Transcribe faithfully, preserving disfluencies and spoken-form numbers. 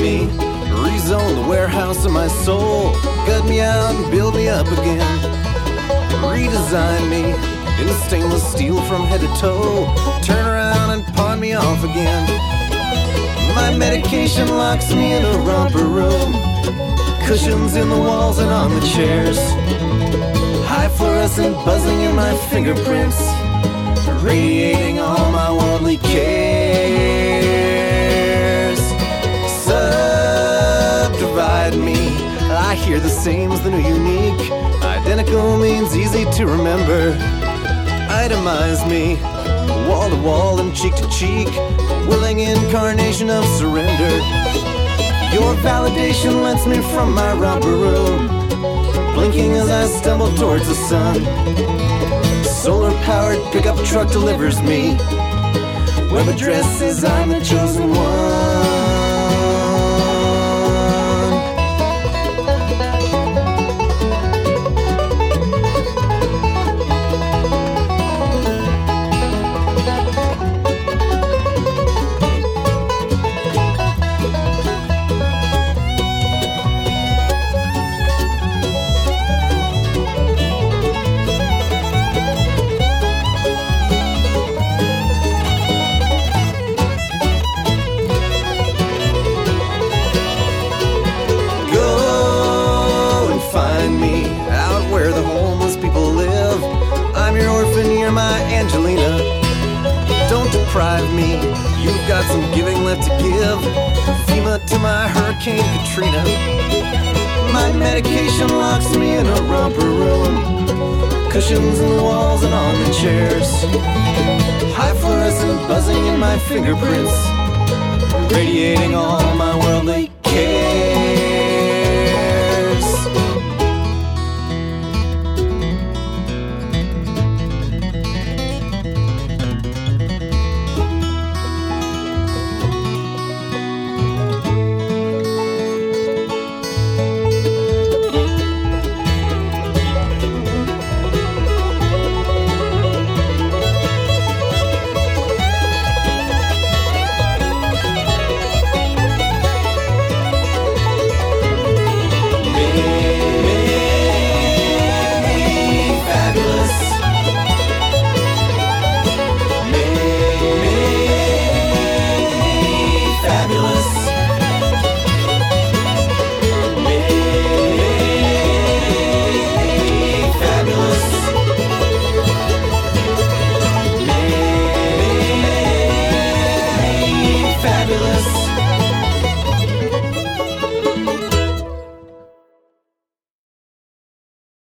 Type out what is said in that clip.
me, rezone the warehouse of my soul, gut me out and build me up again. Redesign me into stainless steel from head to toe, turn around and pawn me off again. My medication locks me in a romper room, cushions in the walls and on the chairs, high fluorescent buzzing in my fingerprints, radiating all my worldly cares. Subdivide me, I hear the same as the new unique. Identical means easy to remember. Itemize me, wall to wall and cheek to cheek, willing incarnation of surrender. Your validation lets me from my romper room, blinking as I stumble towards the sun. Solar-powered pickup truck delivers me. Web address says I'm the chosen one. My Angelina, don't deprive me, you've got some giving left to give. FEMA to my Hurricane Katrina. My medication locks me in a romper room, cushions in the walls and on the chairs, high fluorescent buzzing in my fingerprints, radiating all my worldly